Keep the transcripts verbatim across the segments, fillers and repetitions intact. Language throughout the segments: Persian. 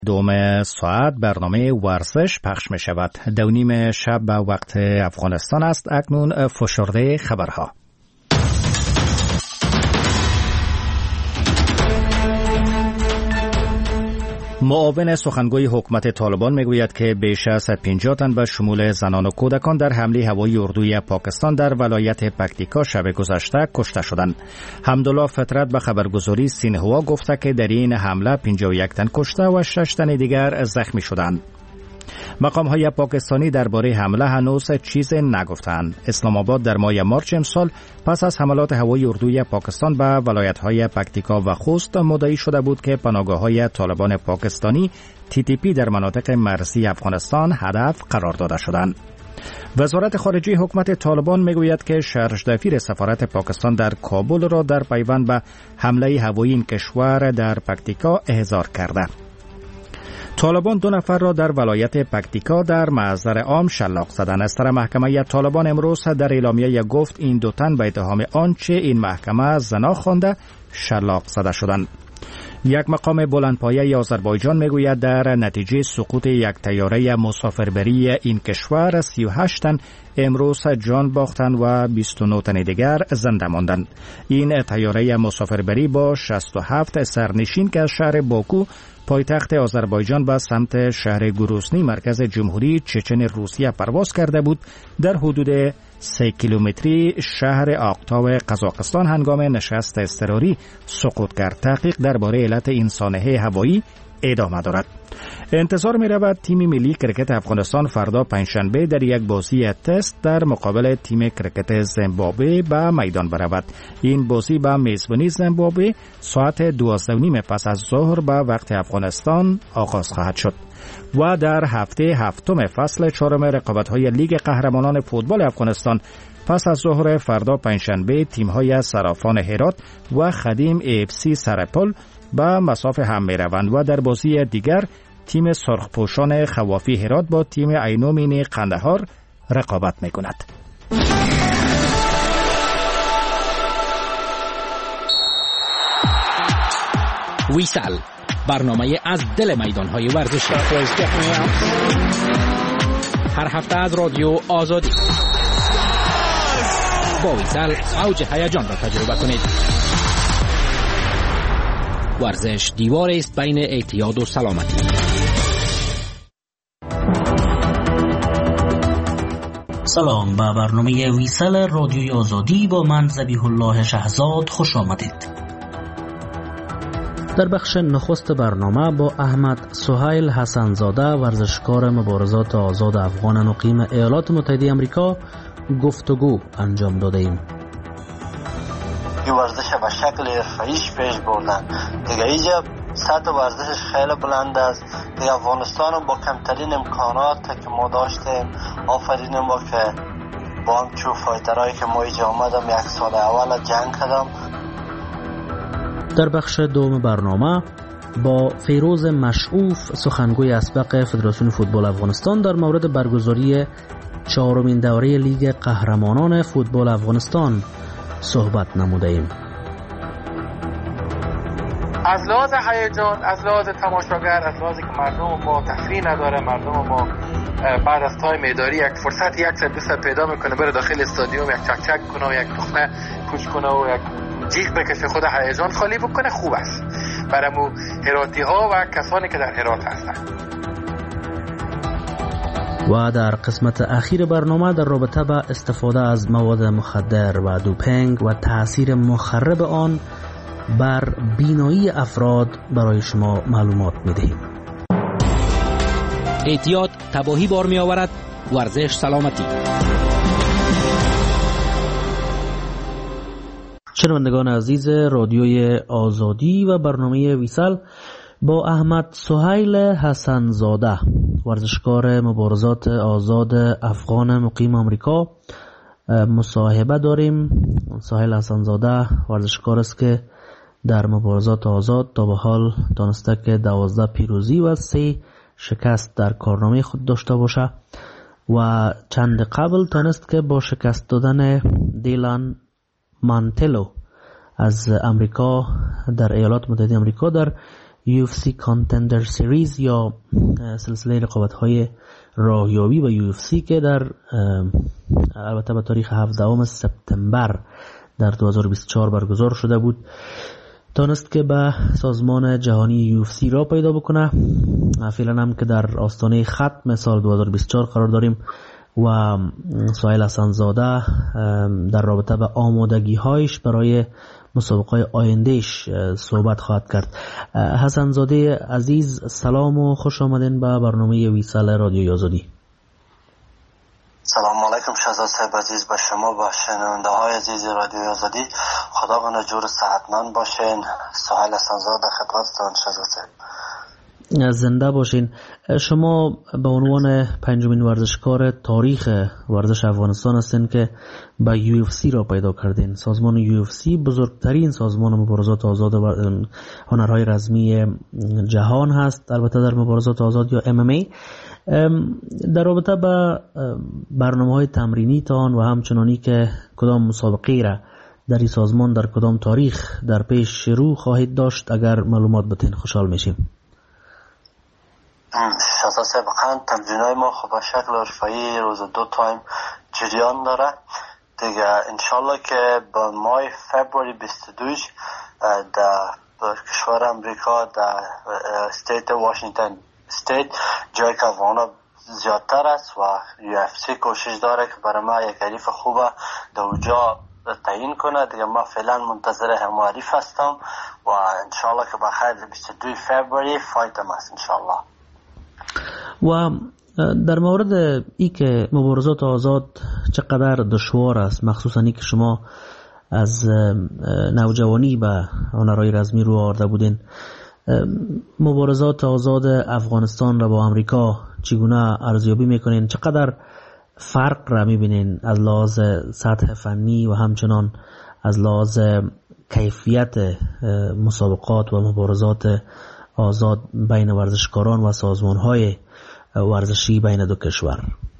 دوم ساعت برنامه ورزش پخش می شود. دو نیم شب به وقت افغانستان است. اکنون فشرده خبرها. معاون سخنگوی حکومت طالبان میگوید که بیش از صد و پنجاه تن به شمول زنان و کودکان در حمله هوایی اردوی پاکستان در ولایت پکتیکا شب گذشته کشته شدند. حمدالله فطرت به خبرگزاری سینهوا گفته که در این حمله پنجاه و یک تن کشته و شش تن دیگر زخمی شدند. مقام‌های پاکستانی درباره حمله هنوز چیز نگفتند. اسلام آباد در ماه مارچ امسال پس از حملات هوایی اردوی پاکستان به ولایت‌های پکتیکا و خوست مدعی شده بود که پناهگاه‌های طالبان پاکستانی تی تی پی در مناطق مرزی افغانستان هدف قرار داده شدند. وزارت خارجه حکومت طالبان میگوید که شرج‌دفیر سفارت پاکستان در کابل را در پیوند به حمله هوایی این کشور در پکتیکا احضار کرده. طالبان دو نفر را در ولایت پکتیکا در محضر عام شلاق زدند. از طرف محکمه طالبان امروز در اعلامیه گفت این دو تن به اتهام آنچه این محکمه زنا خوانده شلاق زده شدند. یک مقام بلندپایه آذربایجان میگوید در نتیجه سقوط یک طیاره مسافربری این کشور سی و هشت تن امروز جان باختند و بیست و نه تن دیگر زنده ماندند. این طیاره مسافربری با شصت و هفت سرنشین که از شهر باکو پایتخت آذربایجان به سمت شهر گروزنی مرکز جمهوری چچن روسیه پرواز کرده بود در حدود سه کیلومتری شهر آقتاو قزاقستان هنگام نشست اضطراری سقوط کرد. تحقیق درباره علت این سانحه هوایی ادامه دارد. انتظار می رود تیم ملی کرکت افغانستان فردا پنجشنبه در یک بازی تست در مقابل تیم کرکت زیمبابوه به میدان برود. این بازی به میزبانی زیمبابوه ساعت دوازده و نیم پس از ظهر به وقت افغانستان آغاز خواهد شد. و در هفته هفتم فصل چهارم رقابت‌های لیگ قهرمانان فوتبال افغانستان پس از ظهر فردا پنجشنبه تیم‌های صرافان هرات و خدیم ای اف سی سرپل به مسافه هم می‌روند و در بازی دیگر تیم سرخپوشان خوافی هرات با تیم عینومین قندهار رقابت می‌کند. ویسال، برنامه از دل میدان‌های ورزشی. هر هفته از رادیو آزادی با ویسال اوج هیجان را تجربه کنید. ورزش دیواری است بین اعتیاد و سلامتی. سلام، به برنامه ویسال رادیوی آزادی با من ذبیح الله شهزاد خوش آمدید. در بخش نخست برنامه با احمد سهیل حسنزاده ورزشکار مبارزات آزاد افغان مقیم ایالات متحده آمریکا گفتگو انجام داده ایم. این ورزش به شکل حرفه‌ایش پیش بردن دیگه. اینجا سطح ورزشش خیلی بلند است دیگه. افغانستان با کمترین امکانات که ما داشتیم آفرینیم با که با همچون فایترهایی که ما اینجا آمدم یک سال اول جنگ کردم. در بخش دوم برنامه با فیروز مشعوف سخنگوی اسبق فدراسیون فوتبال افغانستان در مورد برگزاری چهارمین دوره لیگ قهرمانان فوتبال افغانستان صحبت نموده ایم. از لحاظ هیجان، از لحاظ تماشاگر، از لحاظی که مردم ما تفریح نداره، مردم ما بعد از تایم اداری یک فرصت یک سر دو سر پیدا میکنه بره داخل استادیوم یک چک چک کنه و یک تخمه پوچ کنه و یک جیغ بکشه، خود هیجان خالی بکنه، خوب است برای مو هراتی ها و کسانی که در هرات هستند. و در قسمت اخیر برنامه در رابطه با استفاده از مواد مخدر و دوپینگ و تأثیر مخرب آن بر بینایی افراد برای شما معلومات می‌دهیم. اعتیاد تباهی بار می آورد، ورزش سلامتی. شنوندگان عزیز رادیوی آزادی و برنامه ویسال، با احمد سهیل حسنزاده ورزشکار مبارزات آزاد افغان مقیم آمریکا مصاحبه داریم. سهیل حسنزاده ورزشکار است که در مبارزات آزاد تا به حال دانسته که دوازده پیروزی و سه شکست در کارنامه خود داشته باشه و چند قبل تانست که با شکست دادن دیلان مانتلو از امریکا در ایالات متحده آمریکا در یو اف سی کانتندر سریز یا سلسله رقابت‌های راهیابی به یو اف سی که در البته به تاریخ هفدهم سپتامبر در دو هزار و بیست و چهار برگزار شده بود، تانست که به سازمان جهانی یو اف سی را پیدا بکنه. فعلا هم که در آستانه ختم سال دو هزار و بیست و چهار قرار داریم و سهیل حسن‌زاده در رابطه به آمادگی هایش برای مسابقه آیندهش صحبت خواهد کرد. حسن‌زاده عزیز، سلام و خوش آمدین به برنامه ویسال رادیوی آزادی. سلام علیکم شهزاد صاحب عزیز، به شما و شنونده های عزیز رادیوی آزادی. خدا کنه جور صحتمند باشین. سهیل حسن‌زاده خدمتتون شهزاد صاحب. زنده باشین. شما به عنوان پنجمین ورزشکار تاریخ ورزش افغانستان هستین که به یو اف سی را پیدا کردین. سازمان یو اف سی بزرگترین سازمان مبارزات آزاد هنرهای رزمی جهان هست، البته در مبارزات آزاد یا ام ام ای. در رابطه با برنامه‌های تمرینی تان و همچنانی که کدام مسابقه را در این سازمان در کدام تاریخ در پیش شروع خواهید داشت، اگر معلومات بتین خوشحال میشیم. شهزاد صاحب، تمرینای ما خب به شکل حرفه‌ای روز دو تایم جریان داره دیگه. انشالله که با ماه فبروری بیست و دو در کشور امریکا در استیت واشنگتن استیت جای که افغانا زیادتر است و یو اف سی کوشش داره که برای ما یک حریف خوبه در اونجا تعیین کنه دیگه. ما فعلا منتظر همه حریف هستم و انشالله که بخیر بیست و دو فبروری فایتم است انشالله. و در مورد ای که مبارزات آزاد چقدر دشوار است، مخصوصا ای که شما از نوجوانی به هنرهای رزمی رو آورده بودین، مبارزات آزاد افغانستان را با امریکا چگونه ارزیابی میکنین؟ چقدر فرق را میبینین از لحاظ سطح فنی و همچنان از لحاظ کیفیت مسابقات و مبارزات آزاد بین ورزشکاران و سازمان‌های ورزشی بین دو کشور؟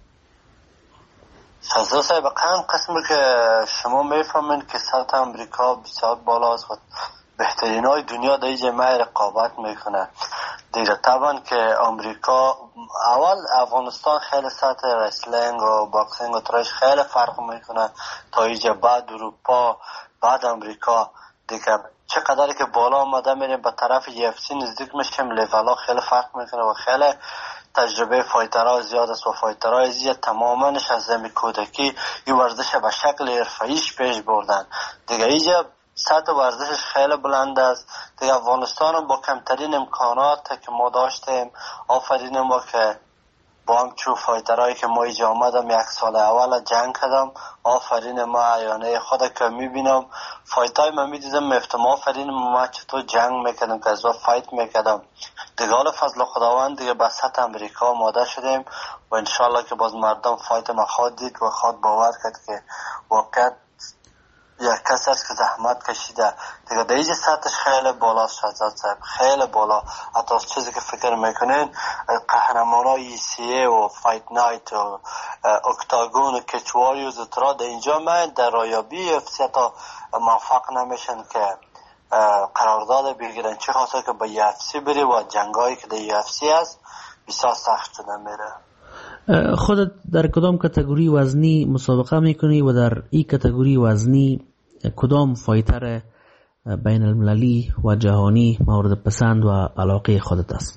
شهزاد صاحب، قسمی که شما میفهمین که سطح امریکا بسیار بالاست و بهترین های دنیا در اینجا ما رقابت میکنه دیگه. طبعا که امریکا اول افغانستان خیلی سطح رسلینگ و باکسینگ و ترش خیلی فرق میکنه تا اینجا، بعد اروپا، بعد امریکا دیگه. چقدر که بالا آمده میریم به طرف یو اف سی نزدیک میشیم، لیولا خیلی فرق میکنه و خیلی تجربه فایترها زیاد است و فایترها ازیه تماماش از زمین کودکی این ورزش به شکل حرفه‌ایش پیش بردن دیگه. اینجا سطح ورزشش خیلی بلند است دیگه. افغانستان با کمترین امکانات که ما داشتیم، آفرین ما که با هم چو فایترهایی که ما اینجا آمدم یک سال اول جنگ کردم، آفرین ما عیانه خود که میبینم فایتای من میدیدم میفتم آفرین ما چطور جنگ میکردم که از فایت میکردم دیگه. حالا فضل خداوند دیگه به سطح امریکا آماده شدیم و انشالله که باز مردم فایت ما خواهد دید و خواهد باور کرد که واقعا یک کس است که زحمت کشیده دیگه. در اینجا سطحش خیلی بالاست شهزاد صاحب، خیلی بالا. حتی از چیزی که فکر میکنین قهرمان های ای سی ای و فایت نایت و اکتاگون و کچواریوز اترا در اینجا من در رایابی افسی تا موفق نمیشن که قرارداد بگیرن، چه خاصه که به یو اف سی بری و جنگایی که در یو اف سی هست بسیار سخت شده میره. خودت در کدام کاتگوری وزنی مسابقه میکنی و در این کاتگوری وزنی کدام فایتر بین المللی و جهانی مورد پسند و علاقه خودت است؟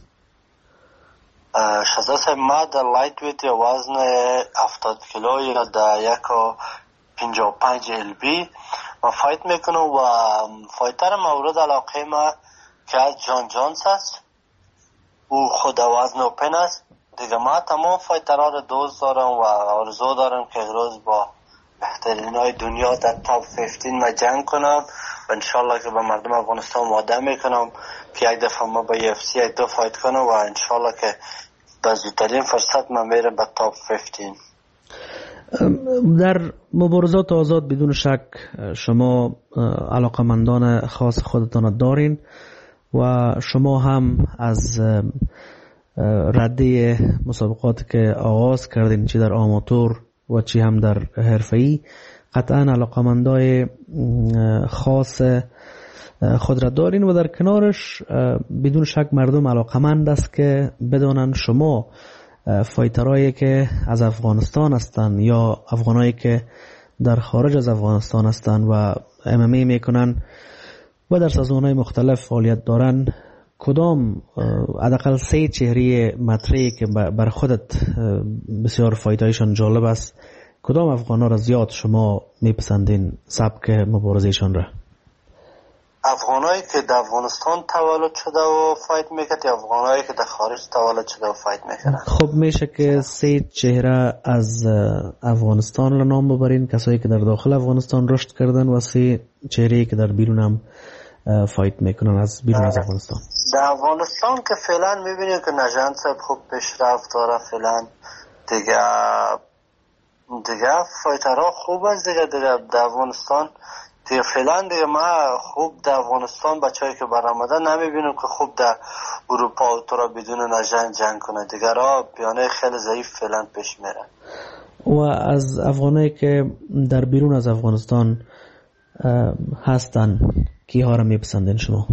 شهزاد صاحب، ما در لایت ویت وزن هفتاد کیلو یا در یک و پنجاه و پنج ال بی ما فایت میکنم و فایتر مورد علاقه ما که از جان جانس است، او خود وزن اوپن است دیگه. ما تمام فایترها رو دوست دارم و آرزو دارم که روز با بهترین های دنیا در تاپ پانزده ما جنگ کنم و انشالله که به مردم افغانستان وعده میکنم که یک دفعه ما با یو اف سی یک دو فایت کنم و انشالله که به زودترین فرصت ما میرم به تاپ پانزده. در مبارزات آزاد بدون شک شما علاقمندان خاص خودتان دارین و شما هم از رده مسابقات که آغاز کردین چی در آماتور و چی هم در حرفه‌ای قطعا علاقمندای خاص خود را دارین و در کنارش بدون شک مردم علاقمند است که بدانند شما فایترایی که از افغانستان هستند یا افغانایی که در خارج از افغانستان هستند و ام ام ای میکنن و در سازمان‌های مختلف فعالیت دارن، کدام حداقل سه چهره مطرحی که بر خودت بسیار فایتایشان جالب است، کدام افغانا را زیاد شما میپسندین سبک مبارزهشان را؟ افغانایی که در افغانستان تولد شده و فایت میکرد یا افغانایی که در خارج تولد شده و فایت میکردن؟ خب میشه که سه چهره از افغانستان را نام ببرین، کسایی که در داخل افغانستان رشد کردن، و سه چهره که در بیرون هم فایت میکنن از بیرون از افغانستان. در افغانستان که فعلا میبینیم که نژند صاحب خوب پیشرفت داره، فعلا دیگه دیگه فایترها خوب است دیگه دیگه در افغانستان دیگه فعلا دیگه ما خوب در افغانستان بچه‌ای که برآمده نمیبینیم که خوب در اروپا و تو را بدون نژند جنگ کنه، دیگه را بیانه خیلی ضعیف فعلا پیش میره. و از افغانایی که در بیرون از افغانستان هستن کیها را میپسندین شما؟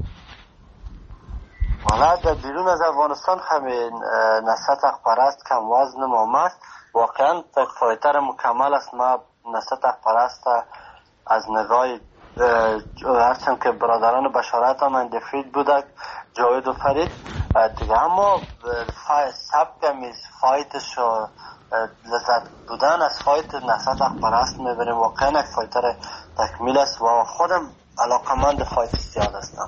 والا در بیرون از افغانستان همین نصرت اخپرست کم وزن مامست واقعا فایتر مکمل است. ما نصرت اخپرست از نگاه هرچند که برادران بشارت هم اندفید بودک جاوید و فرید دیگه، اما سبک میز فایتش و لذت بودن از فایت نصرت اخپرست میبریم. واقعا یک فایتر تکمیل است و خودم علاقمند فایت زیاد هستم.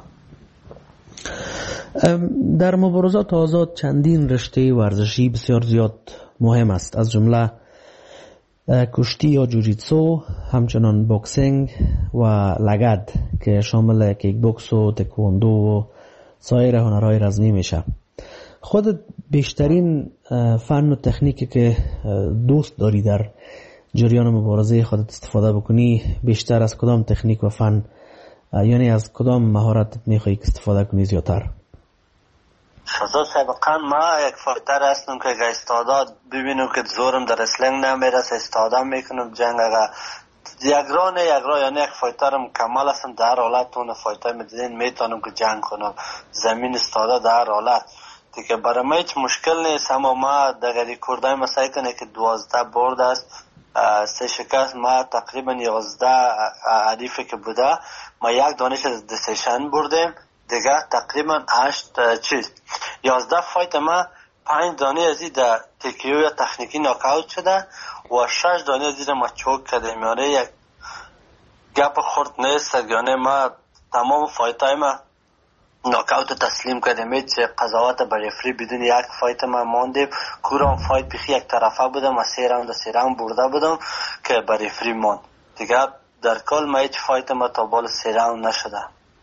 در مبارزات آزاد چندین رشته ورزشی بسیار زیاد مهم است، از جمله کشتی یا جوجیتسو، همچنان بوکسینگ و لگد که شامل کیک بوکس و تکواندو و سایر هنرهای رزمی میشه. خودت بیشترین فن و تکنیکی که دوست داری در جریان مبارزه خودت استفاده بکنی، بیشتر از کدام تکنیک و فن، یعنی از کدام مهارت میخوایی که استفاده کنی زیادتر؟ شازاد سابقا ما یک فایتر هستم که اگه استعداد ببینم که زورم در رسلینگ نمیرسه استعداد میکنم جنگ، اگه یک را نه یک را یعنی یک فایتر مکمل هستم در حالت اون فایتر میدین میتونم که جنگ کنم زمین استعداد در حالت دیگه. برای ما هیچ مشکل نیست، اما ما در ریکوردای ما سعی کنه که دوازده برد است، سه شکست. ما تقریبا یازده حریفی که بوده ما یک دانش دسیشن بردیم دیگه، تقریبا هشت چیز یازده فایت ما پنج دانه از این در تکیو یا تکنیکی ناکاوت شده و شش دانه از این ما چوک کردیم. یعنی یک گپ خورد نیست، یعنی ما تمام فایت های ما ناکاوت تسلیم کردیم، هیچ قضاوت برفری بدون یک فایت ما ماندیم. کورام فایت بخی یک طرفه بودم و سه راوند سه راوند برده بودم که برفری ماند دیگه. در کل ما هیچ فایت ما تا بال سه راوند نشده.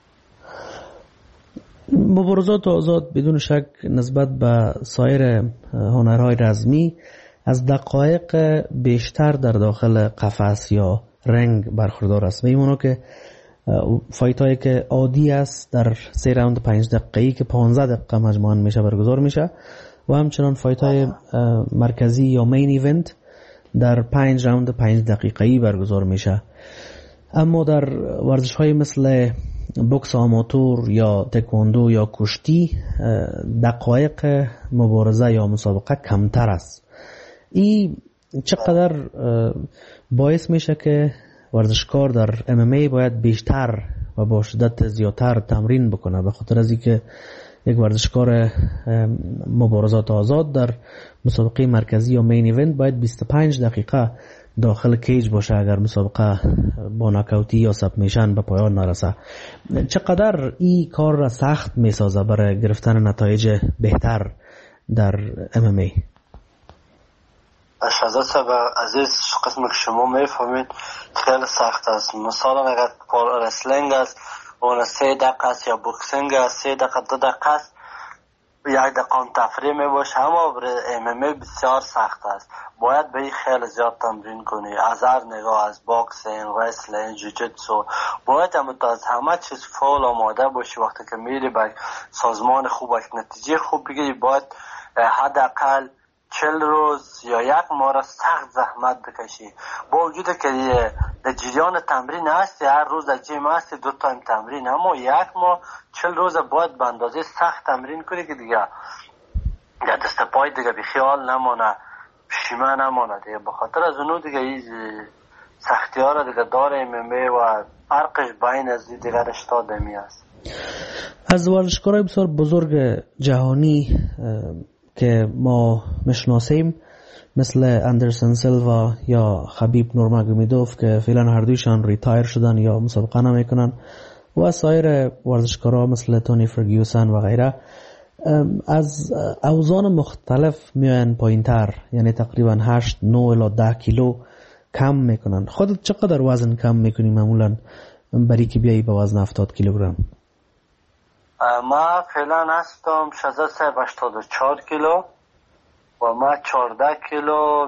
مبارزات آزاد بدون شک نسبت به سایر هنرهای رزمی از دقایق بیشتر در داخل قفس یا رنگ برخوردار است. میمونه که فایت هایی که عادی است در سه راوند پنج دقیقه‌ای که پانزده دقیقه مجموعاً میشه برگزار میشه و همچنان فایت های مرکزی یا مین ایونت در پنج راوند پنج دقیقه‌ای برگزار میشه. اما در ورزش های مثل بوکس آماتور یا تکواندو یا کشتی دقایق مبارزه یا مسابقه کمتر است. این چقدر باعث میشه که ورزشکار در ام ام ای باید بیشتر و با شدت زیادتر تمرین بکنه، به خاطر از اینکه یک ورزشکار مبارزات آزاد در مسابقه مرکزی یا مین ایونت باید بیست و پنج دقیقه داخل کیج باشه اگر مسابقه با ناکاوتی یا سبمیشن به پایان نرسه. چقدر این کار را سخت میسازه برای گرفتن نتایج بهتر در ام ام ای؟ شازاد صاحب عزیز، قسم که شما میفهمید خیلی سخت است. مثلا اگر رسلینگ است اون سه دقیقه است یا بوکسینگ است سه دقیقه دو دقیقه است یک دقیقه تفریح می باشه، اما ام ام ای بسیار سخت است. باید به این خیلی زیاد تمرین کنی، از هر نگاه، از باکسینگ، رسلینگ، جوجیتسو. باید هم از همه چیز فول آماده باشی. وقتی که میری به سازمان خوب نتیجه خوب بگیری باید حداقل چل روز یا یک ماه را سخت زحمت بکشی. با وجود که در جریان تمرین هستی، هر روز در جیم هستی دو تایم تمرین، اما یک ماه چل روز باید به اندازه سخت تمرین کنی که دیگه دیگه دست پای دیگه بی خیال نمانه، پشیمه نمانه دیگه. بخاطر از اونو دیگه این سختی ها را دیگه داره ام ام ای و فرقش بین از دیگر رشته دمی است. از ورزشکارای بسیار بزرگ جهانی که ما میشناسیم مثل اندرسن سیلوا یا خبیب نورماگومیدوف که فعلا هر دویشان ریتایر شدن یا مسابقه نمیکنن و سایر ورزشکارا مثل تونی فرگیوسن و غیره از اوزان مختلف میان پایین تر، یعنی تقریبا هشت نه الی ده کیلو کم میکنن. خودت چقدر وزن کم میکنی معمولا برای که بیایی به وزن هفتاد کیلوگرم؟ ما فعلا هستم شصت و هشتاد و چهار کیلو و ما چهارده کیلو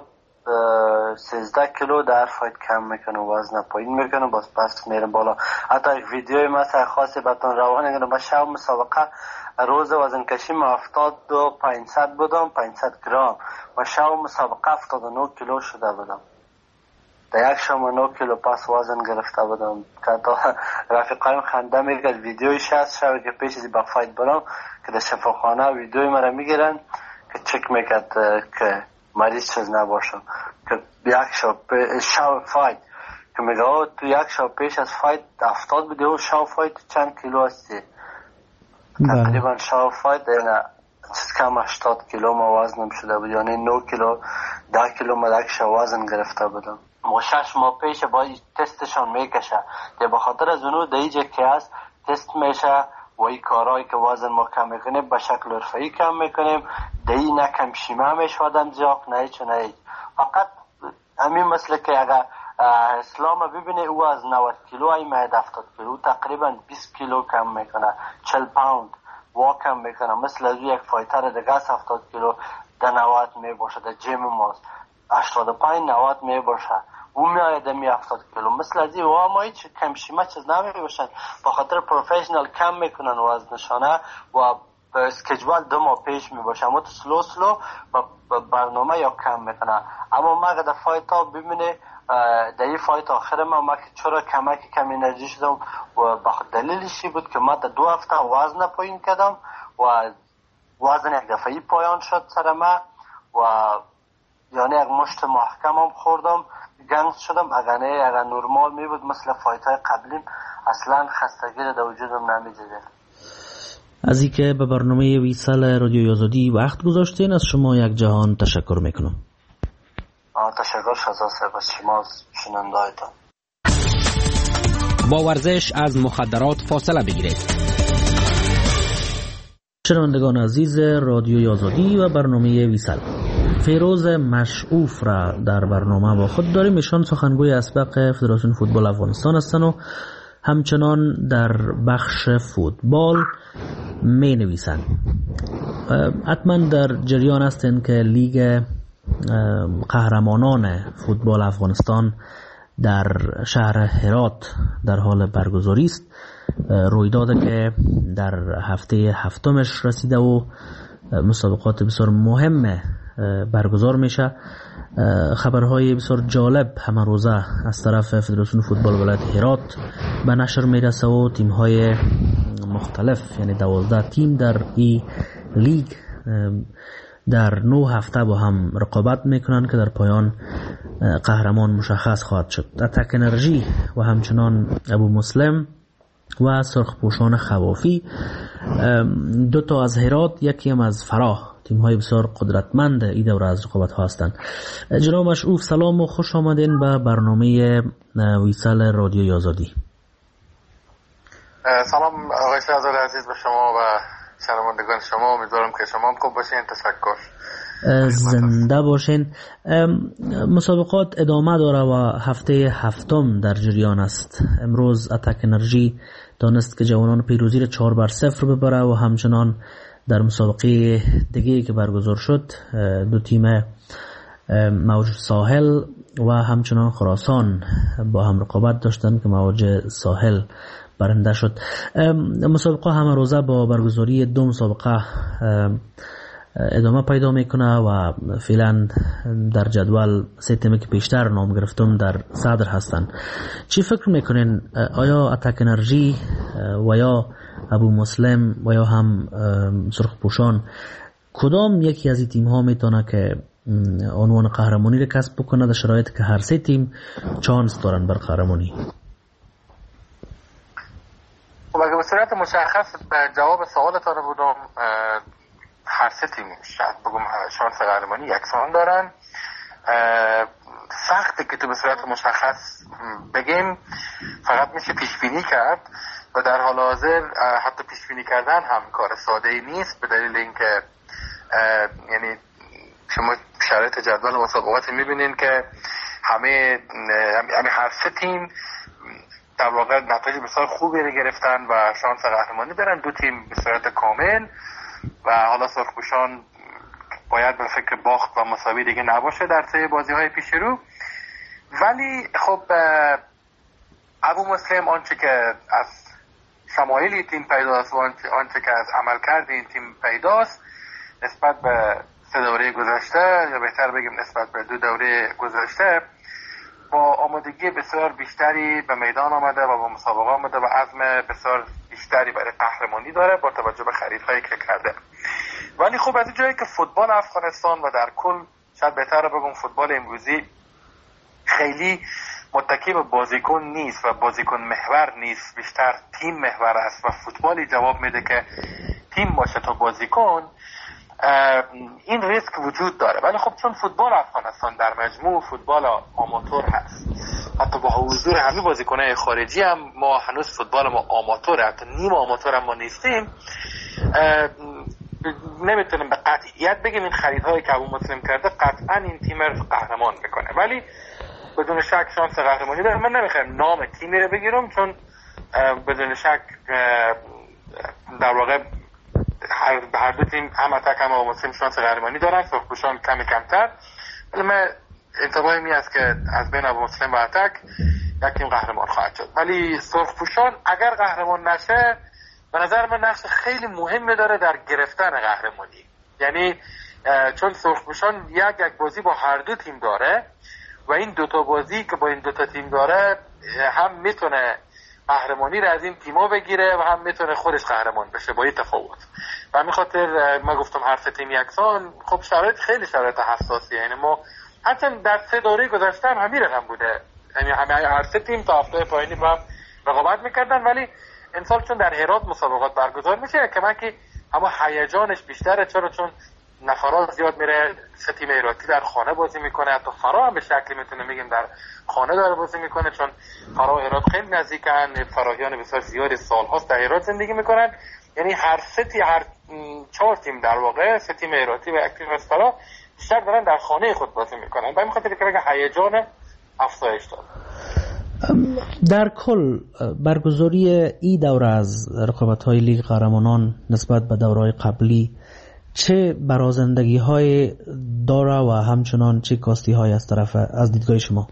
سیزده کیلو در فایت کم میکنم، وزن پایین میکنم، باز پس میرم بالا. حتی یک ویدیوی مثلا خاصی بهتون روان میکنم. با شب مسابقه روز وزن کشی ما هفتاد و پانصد بودم، پانصد گرم، و شب مسابقه هفتاد و نه کیلو شده بودم. در یک شام نه کیلو پس وزن گرفته بودم که تا رفیقایم خنده میگه ویدیویش هست شب که پیش از با فایت برم که در شفاخانه ویدیوی مرا میگیرن که چک میکرد که مریض چیز نباشم، که یک شب شب فایت که میگه تو یک شب پیش از فایت هفتاد بودی و شب فایت چند کیلو هستی؟ تقریبا شب فایت دیگه چیز کم هشتاد کیلو ما وزنم شده بود، یعنی نه کیلو ده کیلو ما یک شب وزن گرفته بودم. ما شش ماه پیش باید تستشان میکشه که بخاطر از اونو دیجه که هست تست میشه و این کارهایی که وزن ما کم میکنیم به شکل حرفه‌ای کم میکنیم، دی نه کم شیمه میشودن زیاق نه هیچ نه هیچ. فقط همین مثل که اگر اسلام ببینه او از نود کیلو ای ماید هفتاد کیلو تقریبا بیست کیلو کم میکنه، چهل پوند وا کم میکنه. مثل از یک فایتر دیگه هفتاد کیلو در نود میباشه، در جیم ماست هشتاد و پنج نود میباشه، او میاید می هفتاد کیلو. مثل از این و ما هیچ کم شیمه چیز نمیباشن، بخاطر پروفیشنال کم میکنن وزنشانه و به اسکیجول دو ماه پیش میباشه، اما تو سلو سلو و برنامه یا کم میکنه. اما ما اگر در فایت ها ببینه در این فایت آخر ما ما که چرا کمک کم انرژی شدم و بخاطر دلیلشی بود که ما در دو هفته وزن پایین کردم و وزن یک دفعی پایان شد سر ما و یعنی یک مشت محکم هم خوردم، گنگ شدم. اگر نه اگر نرمال می بود مثل فایت های قبلیم اصلا خستگی در وجودم نمیدیده. از اینکه به برنامه ویسال رادیوی آزادی وقت گذاشتین از شما یک جهان تشکر میکنم. تشکر شزا صاحب از شما شنونده‌هایتان. با ورزش از مخدرات فاصله بگیرید. شنوندگان عزیز رادیوی آزادی و برنامه ویسال، فیروز مشعوف را در برنامه با خود داریم. ایشان سخنگوی اسبق فدراسیون فوتبال افغانستان هستند و همچنان در بخش فوتبال می نویسند. حتما در جریان هستند که لیگ قهرمانان فوتبال افغانستان در شهر هرات در حال برگزاری است. رویدادی که در هفته هفتمش رسیده و مسابقات بسیار مهم برگزار میشه. خبرهای بسیار جالب همه روزه از طرف فدراسیون فوتبال ولایت هرات به نشر میرسه و تیم‌های مختلف یعنی دوازده تیم در این لیگ در نه هفته با هم رقابت میکنن که در پایان قهرمان مشخص خواهد شد. اتک انرژی و همچنان ابو مسلم و سرخپوشان خوافی، دو تا از هرات یکی هم از فراه، تیم های بسیار قدرتمند این دوره از رقابت ها هستند. جناب مشعوف سلام و خوش آمدین به برنامه ویسال رادیوی آزادی. سلام آقای شهزاده عزیز به شما و شنوندگان شما، امیدوارم که شما هم خوب باشین. تشکر. زنده باشین. مسابقات ادامه داره و هفته هفتم در جریان است. امروز اتک انرژی دانست که جوانان پیروزی را چهار بر صفر ببره و همچنان در مسابقه دیگه که برگزار شد دو تیم موج ساحل و همچنان خراسان با هم رقابت داشتن که موج ساحل برنده شد. مسابقه همه روزه با برگزاری دو مسابقه ادامه پیدا میکنه و فعلا در جدول سه تیمی که بیشتر نام گرفتم در صدر هستن. چی فکر میکنین؟ آیا اتک انرژی و یا ابو مسلم و یا هم سرخپوشان کدام یکی از این تیم ها میتونه که عنوان قهرمانی را کسب بکنه در شرایطی که هر سه تیم چانس دارن بر قهرمانی؟ خب اگه به صورت مشخص جواب سوالتان بودم، هر سه تیم شاید بگم شانس قهرمانی یکسان دارن. سخته که تو به صورت مشخص بگیم، فقط میشه پیش بینی کرد و در حال حاضر حتی پیش بینی کردن هم کار ساده ای نیست، به دلیل اینکه یعنی شما شرایط جدول مسابقات میبینین که همه همه هر سه تیم در واقع نتایج بسیار خوبی رو گرفتن و شانس قهرمانی دارن. دو تیم به صورت کامل و حالا سرخپوشان باید به فکر باخت و مساوی دیگه نباشه در سه بازی های پیش رو. ولی خب ابو مسلم آنچه که از شمایل تیم پیداست و آنچه که از عملکرد این تیم پیداست نسبت به سه دوره گذشته، یا بهتر بگیم نسبت به دو دوره گذشته، با آمادگی بسیار بیشتری به میدان آمده و با مسابقه آمده و عزم بسیار بیشتری برای قهرمانی داره با توجه به خریدهایی که کرده. ولی خب از جایی که فوتبال افغانستان و در کل شاید بهتره بگم فوتبال امروزی خیلی متکی به بازیکن نیست و بازیکن محور نیست، بیشتر تیم محور است و فوتبالی جواب میده که تیم باشه تا بازیکن، این ریسک وجود داره. ولی خب چون فوتبال افغانستان در مجموع فوتبال آماتور هست، حتی با حضور همه بازیکن‌های خارجی هم ما هنوز فوتبال ما آماتوره، حتی نیم آماتور هم ما نیستیم، نمیتونیم به قطعیت بگیم این خریدهایی که ابو مسلم کرده قطعا این تیم رو قهرمان میکنه. ولی بدون شک شانس قهرمانی داره. من نمیخوام نام تیمی رو بگیرم چون بدون شک در واقع هر هر دو تیم هم اتک هم ابو مسلم شانس قهرمانی دارن، سرخپوشان کمی کمتر. ولی من انتباهی می است که از بین ابو مسلم و اتک یک تیم قهرمان خواهد شد. ولی سرخپوشان اگر قهرمان نشه به نظر من نقش خیلی مهمی داره در گرفتن قهرمانی. یعنی چون سرخپوشان یک یک بازی با هر دو تیم داره و این دوتا بازی که با این دوتا تیم داره هم میتونه قهرمانی رو از این تیما بگیره و هم میتونه خودش قهرمان بشه با این تفاوت. و همین خاطر ما گفتم هر سه تیم یکسان. خب شرایط خیلی شرایط حساسیه، یعنی ما حتی در سه دوره گذشته هم همین رقم بوده، یعنی همه هر سه تیم تا هفته پایانی با هم رقابت میکردن. ولی امسال چون در هرات مسابقات برگزار میشه که که اما هیجانش بیشتره، چرا چون نفرات زیاد میره، سه تیم هراتی در خانه بازی میکنه، حتی فرا هم به شکلی میتونه میگیم در خانه داره بازی میکنه چون فرا و هرات خیلی نزدیکن، فراهیان بسیار زیاد سالهاست در هرات زندگی میکنن. یعنی هر سه تیم هر چهار تیم در واقع سه تیم هراتی و یک تیم از فرا بیشتر دارن در خانه خود بازی میکنن. به خاطر که هیجان افزایش داره. در کل برگزاری ای دوره از رقابت‌های لیگ قهرمانان نسبت به دوره‌های قبلی چه برازندگی‌های داره و همچنان چه کاستی‌های از طرف از دیدگاه شما؟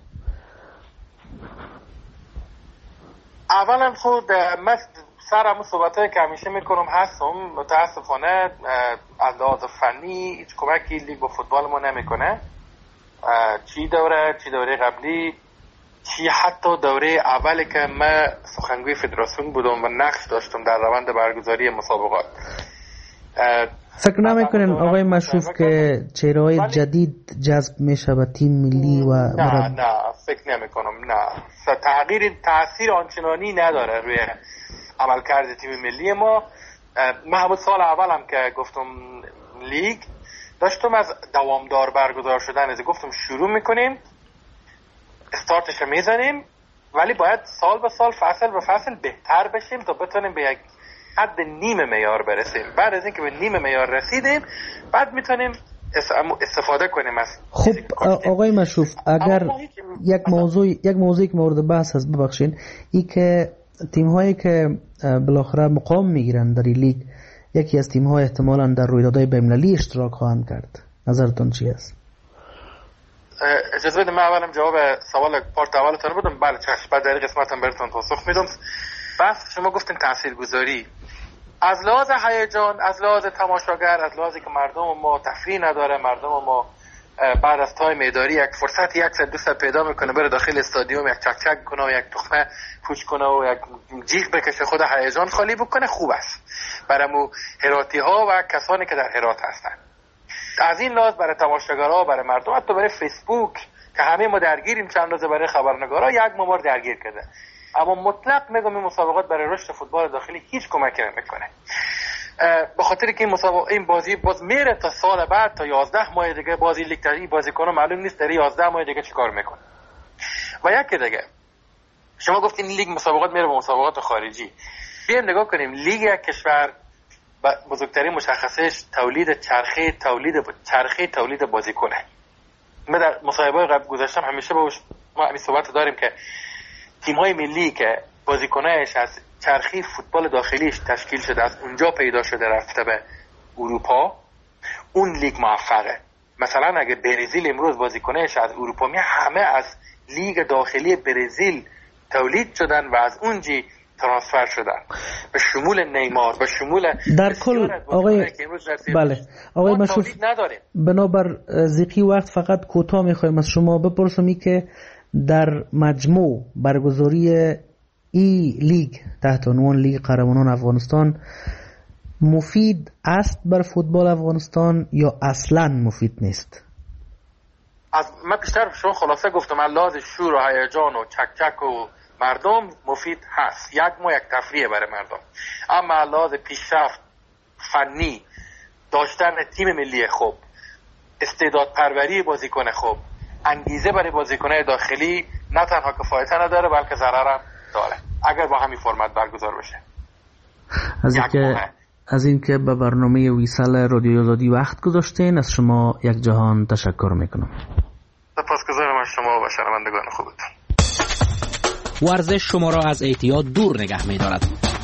اولا خود من سر همون صحبت‌هایی که همیشه میکنم هستم، متاسفانه از لحاظ فنی هیچ کمکی لیگ با فوتبال ما نمیکنه، چی دوره چی دوره قبلی چی حتی دوره اولی که من سخنگوی فدراسیون بودم و نقش داشتم در روند برگزاری مسابقات. فکر نمیکنین آقای مشروف که چهره‌های جدید جذب میشه به تیم ملی و نه مرد... نه فکر نمیکنم، نه تغییر تاثیر آنچنانی نداره روی عملکرد تیم ملی ما. من همون سال اولم که گفتم لیگ داشتم از دوامدار برگزار شدن از گفتم شروع میکنیم استارتش میزنیم، ولی باید سال به سال فصل به فصل بهتر بشیم تا بتونیم به یک حد نیم معیار برسیم. بعد از اینکه به نیم معیار رسیدیم بعد میتونیم استفاده کنیم از. خب آقای مشروف اگر یک موضوع یک موضوعی که مورد بحث هست ببخشین، این که تیم هایی که بالاخره مقام میگیرن در این لیگ یکی از تیم های احتمالاً در رویدادهای بین‌المللی اشتراک خواهند کرد، نظرتون چی است؟ اجازه بده من اولم جواب سوال پارت اولتون بدم. بله چشم، بعد در قسمتم براتون پاسخ میدم. بس شما گفتین تاثیرگذاری، از لحاظ هیجان، از لحاظ تماشاگر، از لحاظی که مردم ما تفریح نداره، مردم ما بعد از تایم اداری یک فرصت یک ساعت دو ساعت پیدا میکنه بره داخل استادیوم یک چک چک کنه و یک تخمه پوچ کنه و یک جیغ بکشه، خود هیجان خالی بکنه، خوب است برای مو هراتی ها و کسانی که در هرات هستن. از این لحاظ برای تماشاگرها، برای مردم، حتی برای فیسبوک که همه ما درگیریم، چند روز برای خبرنگارا یک ممار درگیر کرده، اما مطلق میگم این مسابقات برای رشد فوتبال داخلی هیچ کمکی نمیکنه، به خاطر که این مسابقه این بازی باز میره تا سال بعد، تا یازده ماه دیگه بازی لیگ تری بازیکن‌ها معلوم نیست در یازده ماه دیگه چیکار میکنه. و یک دیگه شما گفتین لیگ مسابقات میره به مسابقات خارجی، بیایم نگاه کنیم لیگ یک کشور بزرگترین مشخصش تولید چرخه تولید چرخه تولید بازیکنه. ما در مصاحبه‌های قبل گذاشتم همیشه باش ما همین صحبت داریم که تیم‌های ملی که بازیکنایش از چرخی فوتبال داخلیش تشکیل شده، از اونجا پیدا شده رفته به اروپا، اون لیگ موفقه. مثلا اگه برزیل امروز بازیکنایش از اروپا می، همه از لیگ داخلی برزیل تولید شدن و از اونجی ترانسفر شدن، به شمول نیمار، به شمول در کل. آقای بله آقای مشروف، بنابر ضیقی وقت فقط کوتاه میخوایم از شما بپرسم که در مجموع برگزاری ای لیگ تحت عنوان لیگ قهرمانان افغانستان مفید است بر فوتبال افغانستان یا اصلا مفید نیست؟ از من بیشتر شما خلاصه گفتم، لحاظ شور و هیجان و چک چک و مردم مفید هست، یک ما یک تفریح برای مردم، اما لحاظ پیشرفت فنی، داشتن تیم ملی خوب، استعداد پروری بازیکن خوب، انگیزه برای بازیکن‌های داخلی نه تنها کفایت نداره بلکه ضرر هم داره اگر با همین فرمت برگزار بشه. از اینکه از اینکه به برنامه ویسال رادیو آزادی وقت گذاشتین، از شما یک جهان تشکر میکنم. سپاسگزارم از شما و شنوندگان خوبتون. ورزش شما را از اعتیاد دور نگه می‌دارد.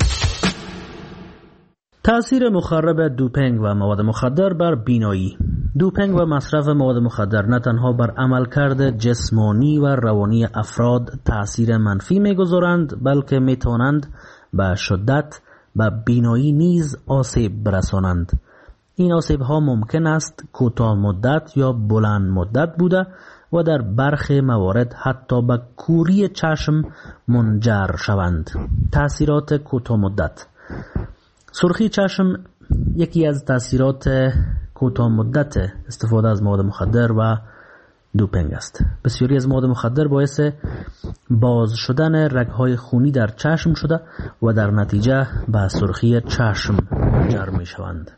تأثیر مخرب دوپینگ و مواد مخدر بر بینایی. دوپینگ و مصرف مواد مخدر نه تنها بر عملکرد جسمانی و روانی افراد تأثیر منفی می‌گذارند، بلکه می‌توانند به شدت به بینایی نیز آسیب برسانند. این آسیب‌ها ممکن است کوتاه مدت یا بلند مدت بوده و در برخی موارد حتی به کوری چشم منجر شوند. تأثیرات کوتاه مدت. سرخی چشم یکی از تأثیرات کوتاه مدت استفاده از مواد مخدر و دوپینگ است. بسیاری از مواد مخدر باعث باز شدن رگ‌های خونی در چشم شده و در نتیجه به سرخی چشم منجر می شوند.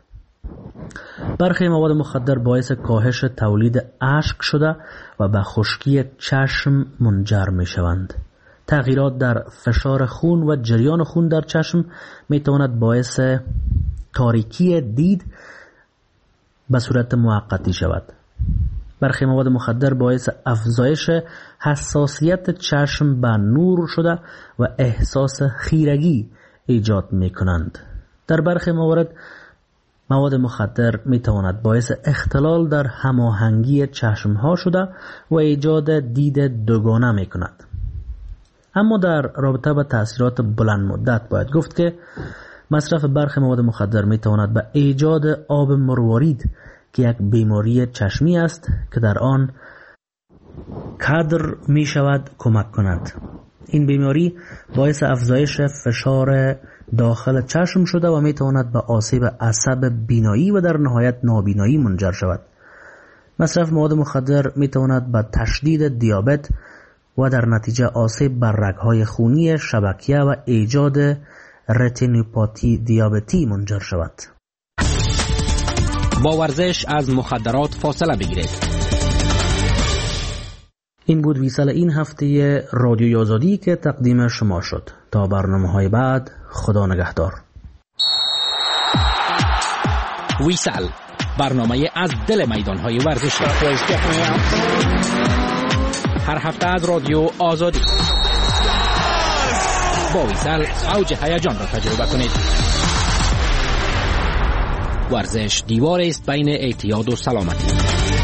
برخی مواد مخدر باعث کاهش تولید اشک شده و به خشکی چشم منجر می شوند. تغییرات در فشار خون و جریان خون در چشم می تواند باعث تاریکی دید به صورت موقتی شود. برخی مواد مخدر باعث افزایش حساسیت چشم به نور شده و احساس خیرگی ایجاد می کنند. در برخی موارد مواد مخدر می تواند باعث اختلال در هماهنگی چشم ها شده و ایجاد دید دوگانه می کند. اما در رابطه با تأثیرات بلند مدت باید گفت که مصرف برخی مواد مخدر می تواند به ایجاد آب مروارید که یک بیماری چشمی است که در آن کدر می شود کمک کند. این بیماری باعث افزایش فشار داخل چشم شده و می تواند به آسیب عصب بینایی و در نهایت نابینایی منجر شود. مصرف مواد مخدر می تواند به تشدید دیابت و در نتیجه آسیب بر رگ‌های خونی شبکیه و ایجاد رتینوپاتی دیابتی منجر شود. با ورزش از مخدرات فاصله بگیرید. این بود ویسال این هفته رادیوی آزادی که تقدیم شما شد. تا برنامه‌های بعد، خدا نگهدار. ویسال، برنامه از دل میدان‌های ورزشی. هر هفته از رادیو آزادی. با ویسال اوج هیجان را تجربه کنید. ورزش دیواری است بین اعتیاد و سلامتی.